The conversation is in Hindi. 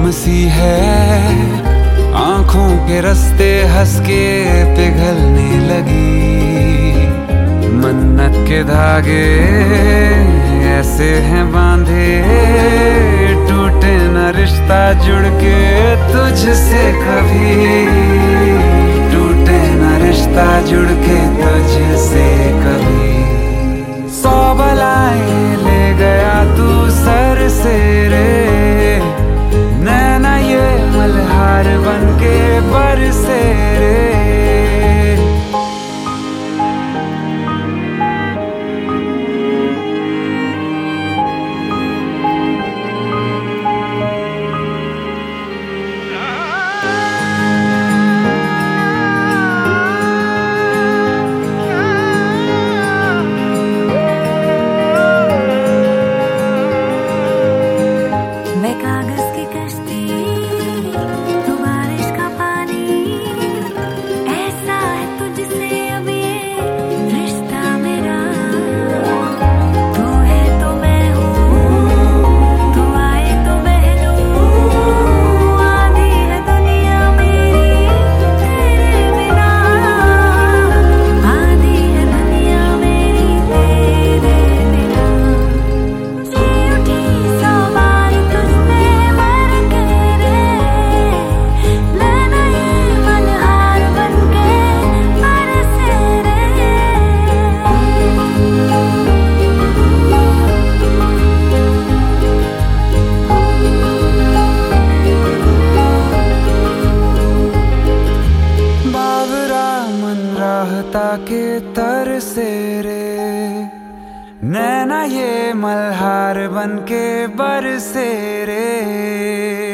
सी है, आंखों के रास्ते हंस के पिघलने लगी। मन्नत के धागे ऐसे हैं बांधे, टूटे न रिश्ता जुड़ के तुझसे कभी, टूटे न रिश्ता जुड़ के तुझसे कभी। 100 बलाएं ले गया तू सर से रे, नैना ये मल्हार बन के बरसे रे। के तरसे रे, नैना ये मल्हार बन के बरसे रे।